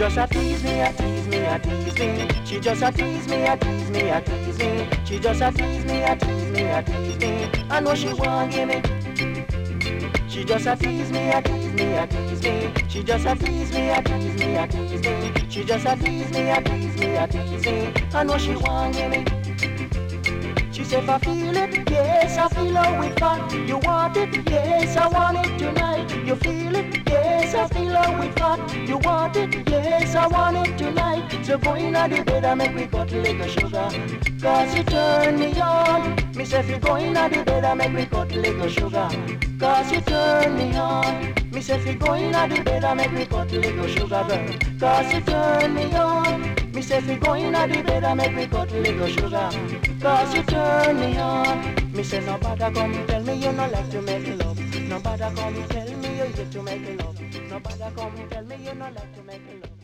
just a tease me, a tease me, a tease me. She just a tease me, a tease me, a tease me. She just a tease me, a tease me, a tease me. I know she want give me. She just a tease me, a tease me, a tease me. She just a tease me, a tease me, a tease me. She just a tease me, a tease me, a tease me. I know she want give me. She said, if I feel it, yes, I feel how it fat. You want it, yes, I want it tonight. You feel it, yes, I feel how it fat. You want it, yes, I want it tonight. So go in at the bed and make me cut little sugar. Cause you turn me on. Me say if you go in at the bed and make me cut little sugar. Cause you turn me on. Me say if you go in at the bed and make me cut little sugar, girl. Cause you turn me on. Me say if you go in at the bed and make me cut little sugar. Cause you turn me on. Me say nobody come tell me you no like to make love. Nobody come tell me you hate to make love. Nobody come tell me you no like to make love.